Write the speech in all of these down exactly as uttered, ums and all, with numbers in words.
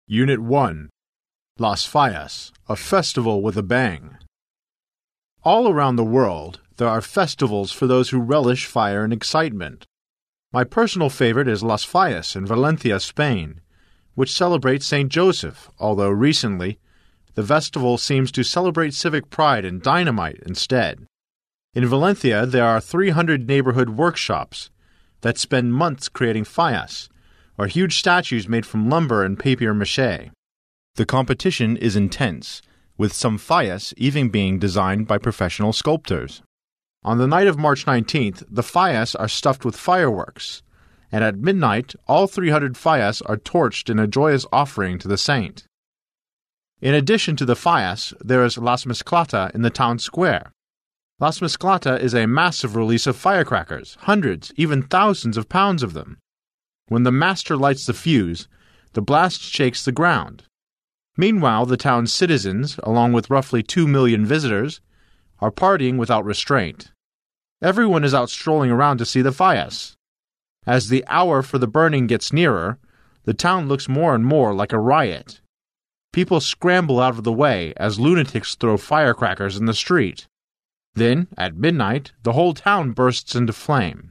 Unit one. Las Fallas, a festival with a bang. All around the world, there are festivals for those who relish fire and excitement. My personal favorite is Las Fallas in Valencia, Spain, which celebrates Saint Joseph, although recently, the festival seems to celebrate civic pride and dynamite instead. In Valencia, there are three hundred neighborhood workshops that spend months creating fallas, or huge statues made from lumber and papier-mâché. The competition is intense, with some fallas even being designed by professional sculptors. On the night of March nineteenth, the fallas are stuffed with fireworks, and at midnight, all three hundred fallas are torched in a joyous offering to the saint. In addition to the fallas, there is Las Masclata in the town square. Las Masclata is a massive release of firecrackers, hundreds, even thousands of pounds of them. When the master lights the fuse, the blast shakes the ground. Meanwhile, the town's citizens, along with roughly two million visitors, are partying without restraint. Everyone is out strolling around to see the fallas. As the hour for the burning gets nearer, the town looks more and more like a riot. People scramble out of the way as lunatics throw firecrackers in the street. Then, at midnight, the whole town bursts into flame.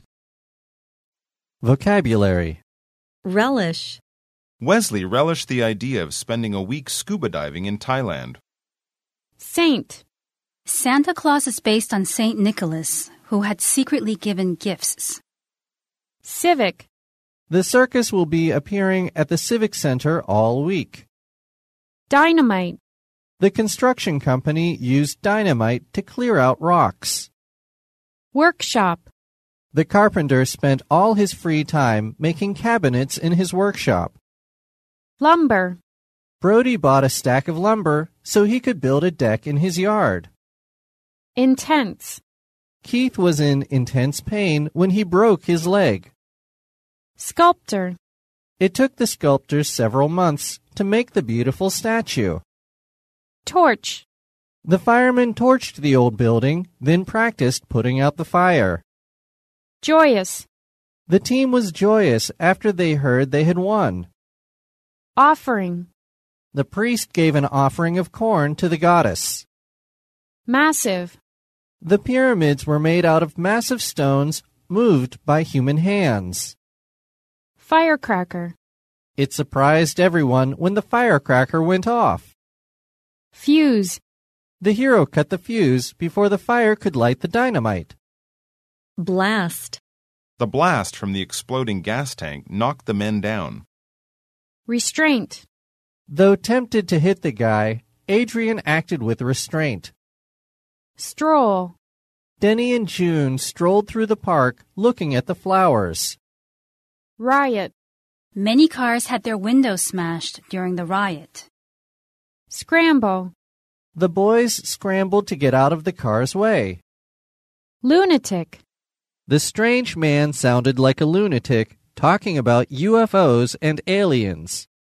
Vocabulary. Relish. Wesley relished the idea of spending a week scuba diving in Thailand. Saint. Santa Claus is based on Saint Nicholas, who had secretly given gifts. Civic. The circus will be appearing at the Civic Center all week. Dynamite. The construction company used dynamite to clear out rocks. Workshop. The carpenter spent all his free time making cabinets in his workshop. Lumber. Brody bought a stack of lumber so he could build a deck in his yard. Intense. Keith was in intense pain when he broke his leg. Sculptor. It took the sculptors several months to make the beautiful statue. Torch. The firemen torched the old building, then practiced putting out the fire. Joyous. The team was joyous after they heard they had won. Offering. The priest gave an offering of corn to the goddess. Massive. The pyramids were made out of massive stones moved by human hands. Firecracker. It surprised everyone when the firecracker went off. Fuse. The hero cut the fuse before the fire could light the dynamite. Blast. The blast from the exploding gas tank knocked the men down. Restraint. Though tempted to hit the guy, Adrian acted with restraint. Stroll. Denny and June strolled through the park looking at the flowers. Riot. Many cars had their windows smashed during the riot. Scramble. The boys scrambled to get out of the car's way. Lunatic. The strange man sounded like a lunatic talking about U F Os and aliens.